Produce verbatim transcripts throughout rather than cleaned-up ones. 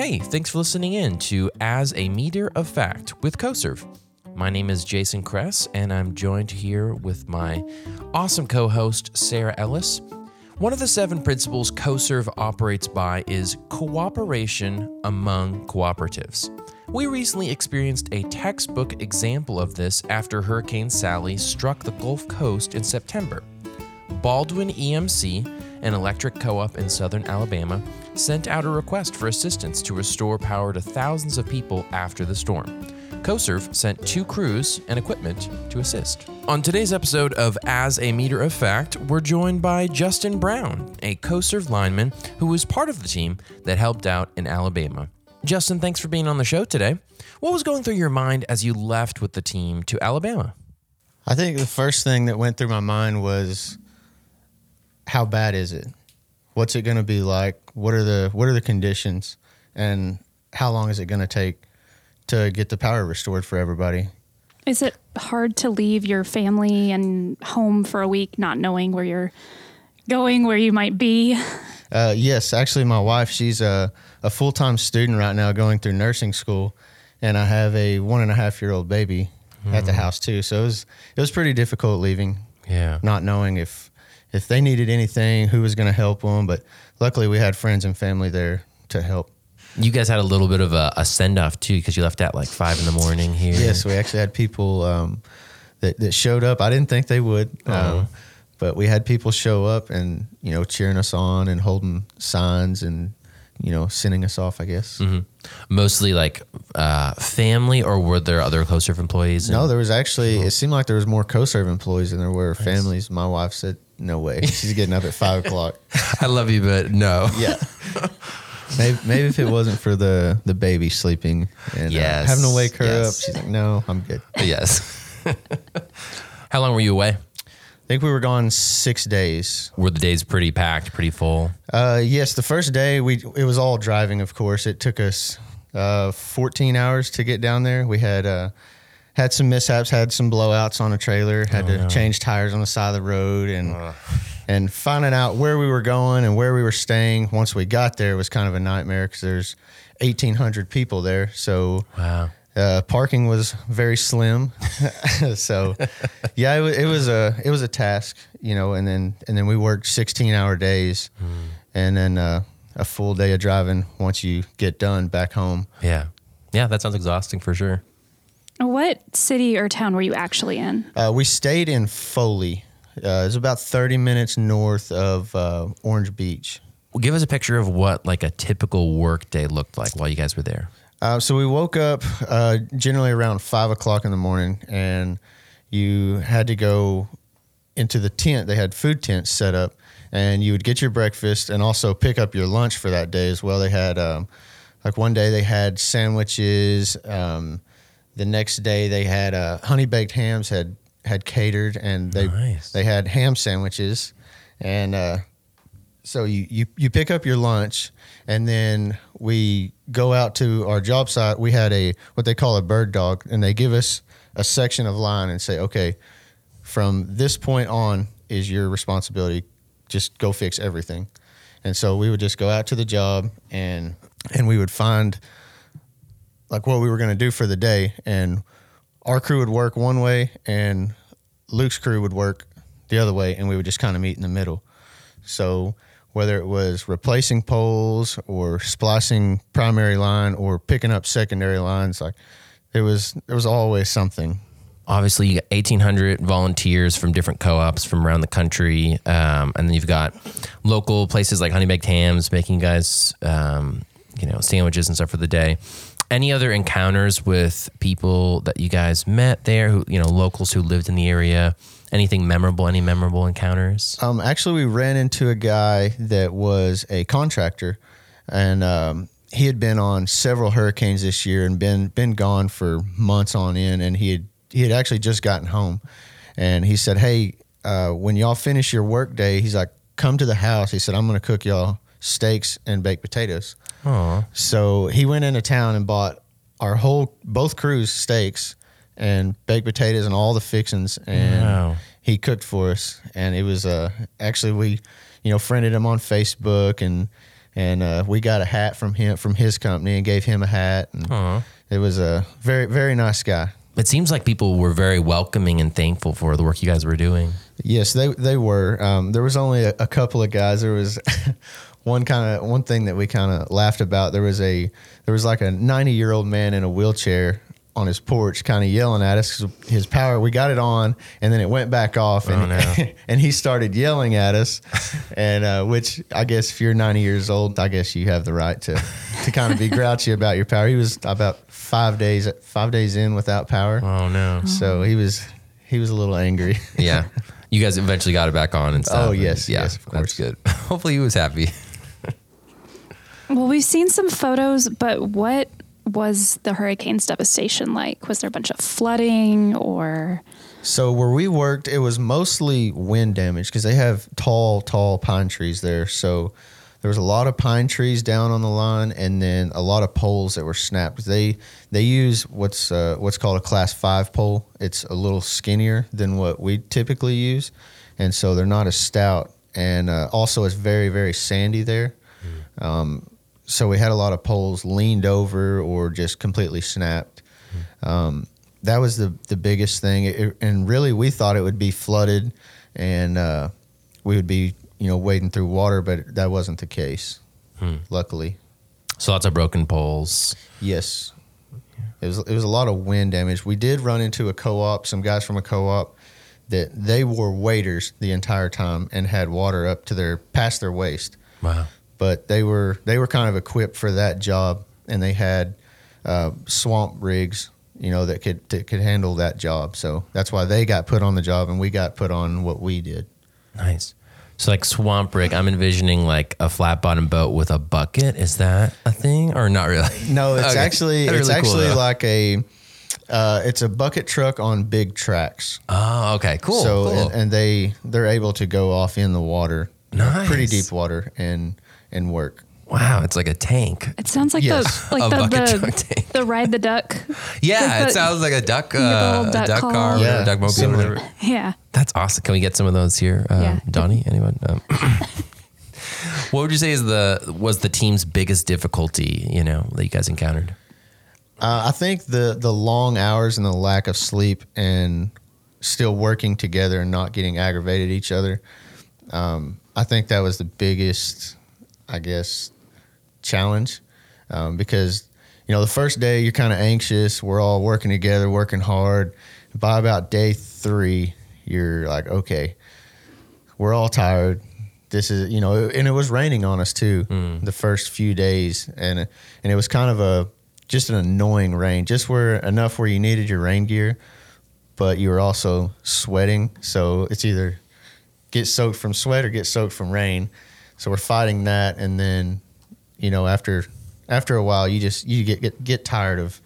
Hey, thanks for listening in to As a Meter of Fact with CoServe. My name is Jason Kress, and I'm joined here with my awesome co-host, Sarah Ellis. One of the seven principles CoServe operates by is cooperation among cooperatives. We recently experienced a textbook example of this after Hurricane Sally struck the Gulf Coast in September. Baldwin E M C, an electric co-op in southern Alabama, sent out a request for assistance to restore power to thousands of people after the storm. CoServe sent two crews and equipment to assist. On today's episode of As a Meter of Fact, we're joined by Justin Brown, a CoServe lineman who was part of the team that helped out in Alabama. Justin, thanks for being on the show today. What was going through your mind as you left with the team to Alabama? I think the first thing that went through my mind was, how bad is it? What's it going to be like? What are the what are the conditions? And how long is it going to take to get the power restored for everybody? Is it hard to leave your family and home for a week not knowing where you're going, where you might be? Uh, yes, actually my wife, she's a, a full-time student right now going through nursing school, and I have a one and a half year old baby mm. at the house too. So it was, it was pretty difficult leaving, yeah, not knowing if if they needed anything, who was going to help them. But luckily we had friends and family there to help. You guys had a little bit of a, a send-off too, because you left at like five in the morning here. Yes, we actually had people um, that, that showed up. I didn't think they would, uh-huh. um, but we had people show up and, you know, cheering us on and holding signs and, you know, sending us off, I guess. Mm-hmm. Mostly like uh, family, or were there other CoServe employees? No, there was actually, it seemed like there was more CoServe employees than there were nice. families. My wife said, no way. She's getting up at five o'clock. I love you, but no. Yeah. Maybe, maybe if it wasn't for the, the baby sleeping and yes. uh, having to wake her yes. up, she's like, no, I'm good. Yes. How long were you away? I think we were gone six days. Were the days pretty packed, pretty full? Uh, yes, the first day, we it was all driving, of course. It took us uh, fourteen hours to get down there. We had uh, had some mishaps, had some blowouts on a trailer, had oh, to no. change tires on the side of the road, and uh. and finding out where we were going and where we were staying once we got there was kind of a nightmare because there's eighteen hundred people there. So wow. Uh, parking was very slim, so yeah, it, w- it was a it was a task, you know. And then and then we worked sixteen hour days, mm. and then uh, a full day of driving once you get done back home. Yeah, yeah, that sounds exhausting for sure. What city or town were you actually in? Uh, we stayed in Foley. Uh, it's about thirty minutes north of uh, Orange Beach. Well, give us a picture of what like a typical work day looked like while you guys were there. Uh, so we woke up uh, generally around five o'clock in the morning, and you had to go into the tent. They had food tents set up, and you would get your breakfast and also pick up your lunch for that day as well. They had, um, like one day they had sandwiches. Um, the next day they had uh, honey baked hams had, had catered, and they nice. they had ham sandwiches. And uh, so you, you, you pick up your lunch, and then we go out to our job site. We had a what they call a bird dog, and they give us a section of line and say, okay, from this point on is your responsibility. Just go fix everything. And so we would just go out to the job, and and we would find like what we were going to do for the day. And our crew would work one way, and Luke's crew would work the other way, and we would just kind of meet in the middle. So whether it was replacing poles or splicing primary line or picking up secondary lines, like there was there was always something. Obviously, you got eighteen hundred volunteers from different co-ops from around the country, um, and then you've got local places like Honey Baked Hams making you guys, um, you know, sandwiches and stuff for the day. Any other encounters with people that you guys met there, who you know, locals who lived in the area? Anything memorable? Any memorable encounters? Um, actually, we ran into a guy that was a contractor, and um, he had been on several hurricanes this year and been been gone for months on end. And he had he had actually just gotten home, and he said, "Hey, uh, when y'all finish your work day," he's like, "come to the house." He said, "I'm going to cook y'all steaks and baked potatoes." Aww. So he went into town and bought our whole both crews steaks and baked potatoes and all the fixings, and wow. he cooked for us. And it was uh actually we you know friended him on Facebook, and and uh, we got a hat from him from his company and gave him a hat. And Aw. it was a very very nice guy. It seems like people were very welcoming and thankful for the work you guys were doing. Yes, they they were. Um, there was only a, a couple of guys. There was one kind of one thing that we kind of laughed about. There was a there was like a ninety year old man in a wheelchair on his porch, kind of yelling at us 'cause his power. We got it on, and then it went back off, and Oh, no. and he started yelling at us. And uh, which I guess if you're ninety years old, I guess you have the right to to kind of be grouchy about your power. He was about five days five days in without power, Oh no. so he was he was a little angry. Yeah. You guys eventually got it back on and stuff. Oh, yes, Yeah, yes, of that's course. good. Hopefully he was happy. Well, we've seen some photos, but what was the hurricane's devastation like? Was there a bunch of flooding or? So where we worked, it was mostly wind damage because they have tall, tall pine trees there. So there was a lot of pine trees down on the line, and then a lot of poles that were snapped. They they use what's uh, what's called a class five pole. It's a little skinnier than what we typically use, and so they're not as stout. And uh, also, it's very very sandy there. Um, so we had a lot of poles leaned over or just completely snapped. Um, that was the the biggest thing, it, and really we thought it would be flooded, and uh, we would be you know wading through water, but that wasn't the case. Hmm. Luckily, So lots of broken poles. yes, it was it was a lot of wind damage. We did run into a co-op, some guys from a co-op that they were waders the entire time and had water up to their past their waist. Wow. But they were they were kind of equipped for that job, and they had uh, swamp rigs, you know, that could that could handle that job. So that's why they got put on the job, and we got put on what we did. Nice. So like swamp rig, I'm envisioning like a flat bottom boat with a bucket. Is that a thing or not really? No, it's Okay. actually That's it's really cool, actually though. like a uh, it's a bucket truck on big tracks. Oh, okay. Cool. So cool. and, and they they're able to go off in the water, you know, Nice. pretty deep water, and and work. Wow, it's like a tank. It sounds like Yes. the A like bucket the truck the, tank. the ride the duck. Yeah, Like it the- sounds like a duck, you get the uh, little a duck duck call. car, Yeah, or duck mobile, similar. whatever. Yeah. That's awesome. Can we get some of those here, uh, Yeah. Donnie? Anyone? Um, what would you say is the was the team's biggest difficulty? You know that you guys encountered. Uh, I think the the long hours and the lack of sleep and still working together and not getting aggravated at each other. Um, I think that was the biggest, I guess, challenge um, because you know the first day you're kind of anxious. We're all working together, working hard. By about day three, you're like, okay, we're all tired. This is, you know, and it was raining on us too the first few days, and and it was kind of a just an annoying rain, just where enough where you needed your rain gear, but you were also sweating. So it's either get soaked from sweat or get soaked from rain. So we're fighting that, and then, you know, after after a while, you just you get get, get tired of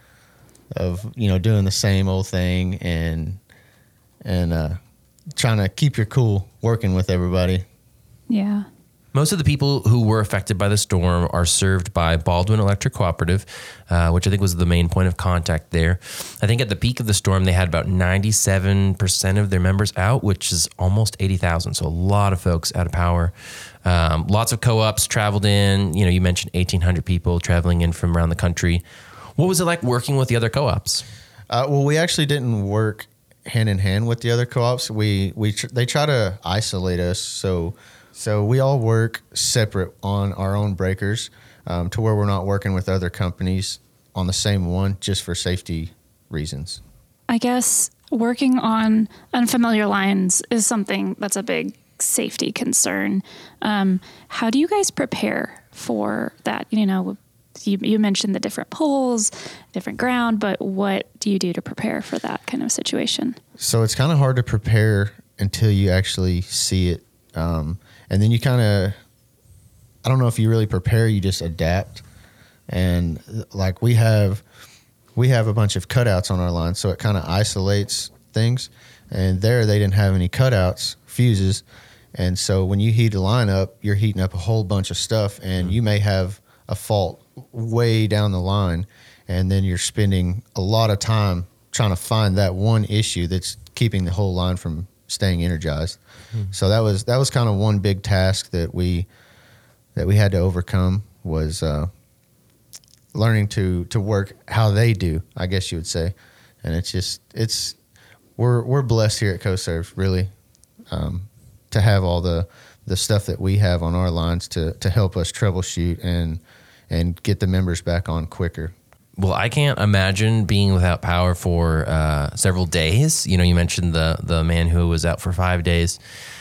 of you know doing the same old thing and and uh, trying to keep your cool, working with everybody. Yeah. Most of the people who were affected by the storm are served by Baldwin Electric Cooperative, uh, which I think was the main point of contact there. I think at the peak of the storm, they had about ninety-seven percent of their members out, which is almost eighty thousand. So a lot of folks out of power. Um, lots of co-ops traveled in. You know, you mentioned eighteen hundred people traveling in from around the country. What was it like working with the other co-ops? Uh, well, we actually didn't work hand in hand with the other co-ops. We we tr- they try to isolate us, so so we all work separate on our own breakers, um, to where we're not working with other companies on the same one just for safety reasons. I guess working on unfamiliar lines is something that's a big safety concern. Um, how do you guys prepare for that? You know, you, you mentioned the different poles, different ground, but what do you do to prepare for that kind of situation? So it's kind of hard to prepare until you actually see it. Um, and then you kind of, I don't know if you really prepare, you just adapt. And like we have, we have a bunch of cutouts on our line, so it kind of isolates things. And there they didn't have any cutouts, fuses. And so when you heat a line up, you're heating up a whole bunch of stuff, and you may have a fault way down the line. And then you're spending a lot of time trying to find that one issue that's keeping the whole line from staying energized. Mm-hmm. So that was that was kind of one big task that we that we had to overcome was uh, learning to to work how they do, I guess you would say. And it's just it's we're we're blessed here at CoServe, really, um, to have all the the stuff that we have on our lines to to help us troubleshoot and and get the members back on quicker. Well, I can't imagine being without power for uh, several days. You know, you mentioned the the man who was out for five days.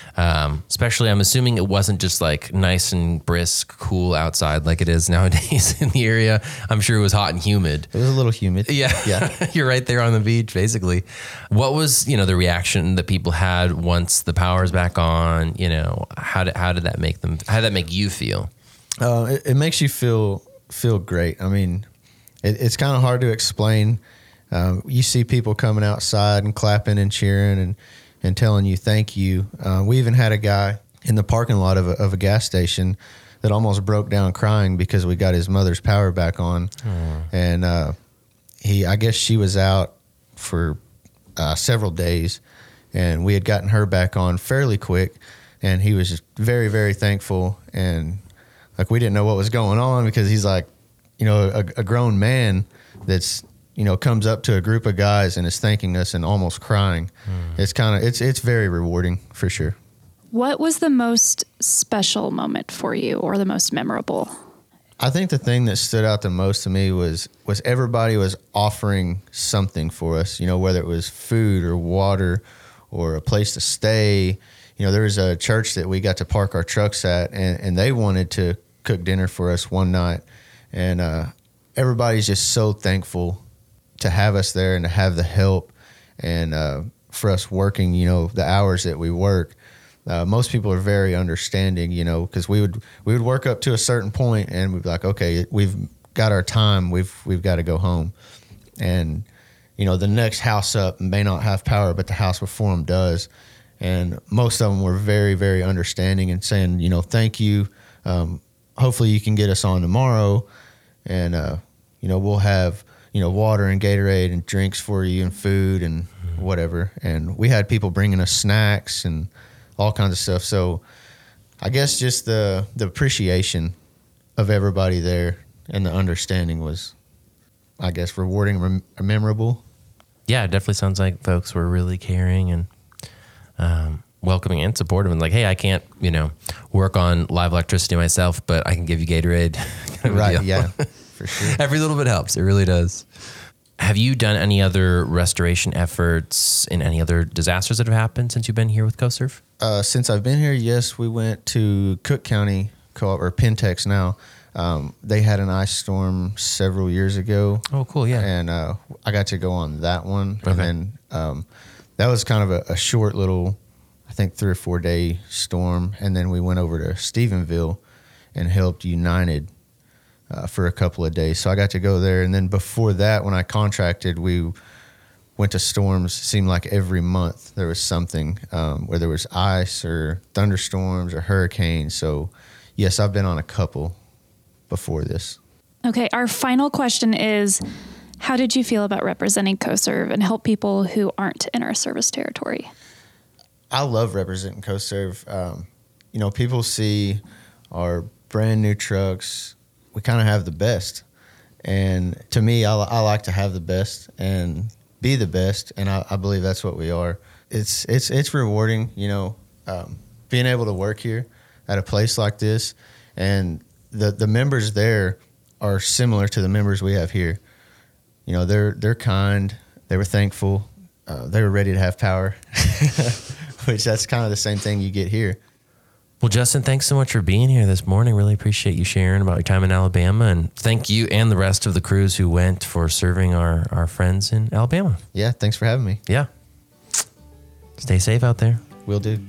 Um, especially, I'm assuming it wasn't just like nice and brisk, cool outside like it is nowadays in the area. I'm sure it was hot and humid. It was a little humid. Yeah. Yeah. You're right there on the beach, basically. What was, you know, the reaction that people had once the power's back on? You know, how did, how did that make them, how did that make you feel? Uh, it, it makes you feel, feel great. I mean, it, it's kind of hard to explain. Um, you see people coming outside and clapping and cheering and, and telling you thank you. Uh, we even had a guy in the parking lot of a, of a gas station that almost broke down crying because we got his mother's power back on. Mm. And uh, he, I guess she was out for uh, several days, and we had gotten her back on fairly quick. And he was just very, very thankful. And like we didn't know what was going on because he's like, you know, a, a grown man that's, you know, comes up to a group of guys and is thanking us and almost crying. Mm. It's kind of, it's, it's very rewarding for sure. What was the most special moment for you or the most memorable? I think the thing that stood out the most to me was, was everybody was offering something for us, you know, whether it was food or water or a place to stay. You know, there was a church that we got to park our trucks at, and, and they wanted to cook dinner for us one night. And uh, everybody's just so thankful to have us there and to have the help and uh, for us working, you know, the hours that we work. Uh, most people are very understanding, you know, because we would we would work up to a certain point and we'd be like, okay, we've got our time, we've we've got to go home. And, you know, the next house up may not have power, but the house before them does. And most of them were very, very understanding and saying, you know, thank you. Um, hopefully you can get us on tomorrow. And, uh, you know, we'll have, you know, water and Gatorade and drinks for you and food and whatever. And we had people bringing us snacks and all kinds of stuff. So I guess just the, the appreciation of everybody there and the understanding was, I guess, rewarding, rem- memorable. Yeah, it definitely sounds like folks were really caring and um, welcoming and supportive and like, hey, I can't, you know, work on live electricity myself, but I can give you Gatorade. Kind of right, yeah. For sure. Every little bit helps. It really does. Have you done any other restoration efforts in any other disasters that have happened since you've been here with CoServe? Uh, since I've been here, yes, we went to Cook County Co-op, or Pentex now. Um, they had an ice storm several years ago. Oh, cool, yeah. And uh, I got to go on that one. Okay. And then um, that was kind of a, a short little, I think, three or four day storm. And then we went over to Stephenville and helped United Uh, for a couple of days. So I got to go there. And then before that, when I contracted, we went to storms. It seemed like every month there was something, um, where there was ice or thunderstorms or hurricanes. So yes, I've been on a couple before this. Okay, our final question is, how did you feel about representing CoServe and help people who aren't in our service territory? I love representing CoServe. Um, you know, people see our brand new trucks. We kind of have the best. And to me, I, I like to have the best and be the best. And I, I believe that's what we are. It's, it's, it's rewarding, you know, um, being able to work here at a place like this. And the, the members there are similar to the members we have here. You know, they're, they're kind, they were thankful, uh, they were ready to have power, which that's kind of the same thing you get here. Well, Justin, thanks so much for being here this morning. Really appreciate you sharing about your time in Alabama. And thank you and the rest of the crews who went for serving our, our friends in Alabama. Yeah, thanks for having me. Yeah. Stay safe out there. Will do.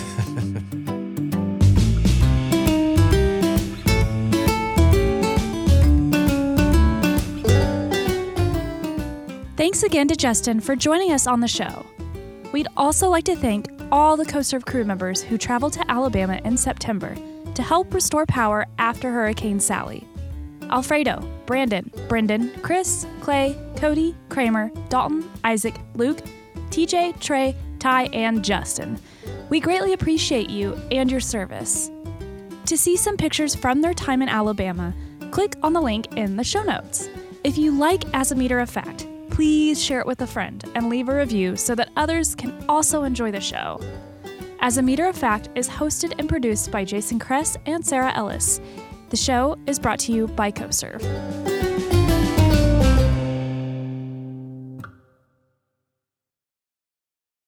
Thanks again to Justin for joining us on the show. We'd also like to thank all the CoServe crew members who traveled to Alabama in September to help restore power after Hurricane Sally. Alfredo, Brandon, Brendan, Chris, Clay, Cody, Kramer, Dalton, Isaac, Luke, T J, Trey, Ty, and Justin. We greatly appreciate you and your service. To see some pictures from their time in Alabama, click on the link in the show notes. If you like As a Meter of Fact, please share it with a friend and leave a review so that others can also enjoy the show. As a Meter of Fact is hosted and produced by Jason Kress and Sarah Ellis. The show is brought to you by CoServe.